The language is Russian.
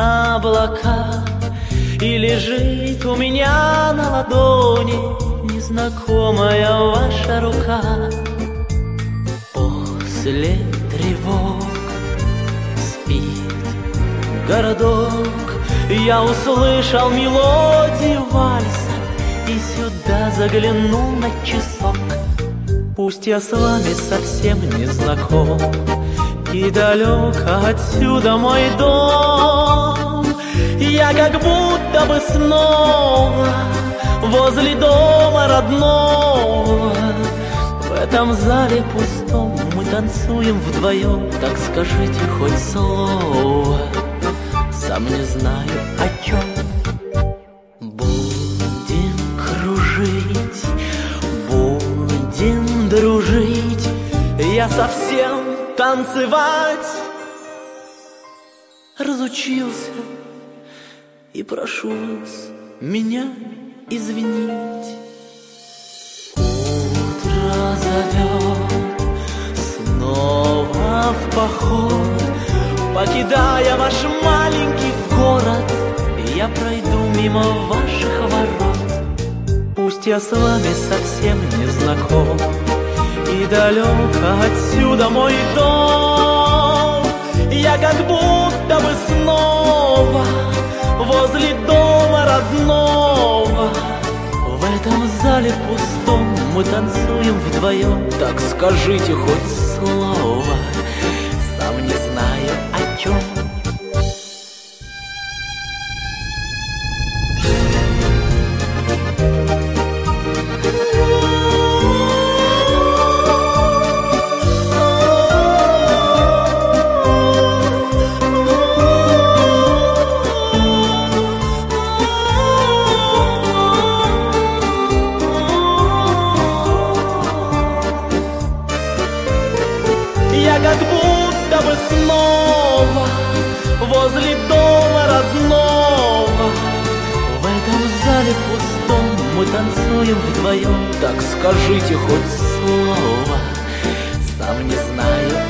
облака, и лежит у меня на ладони незнакомая ваша рука. После тревог спит городок, я услышал мелодию вальса и сюда заглянул на часок. Пусть я с вами совсем не знаком, и далеко отсюда мой дом, я как будто бы снова возле дома родного. В этом зале пустом мы танцуем вдвоем, так скажите хоть слово, сам не знаю о чем. Будем кружить, будем дружить, я совсем танцевать разучился, и прошу вас меня извинить. Утро зовет снова в поход, покидая ваш маленький город, я пройду мимо ваших ворот. Пусть я с вами совсем не знаком, и далеко отсюда мой дом, я как будто бы снова возле дома родного. В этом зале пустом мы танцуем вдвоем, так скажите хоть слово, сам не знаю о чем. Я как будто бы снова возле дома родного. В этом зале пустом мы танцуем вдвоем, так скажите хоть слово, сам не знаю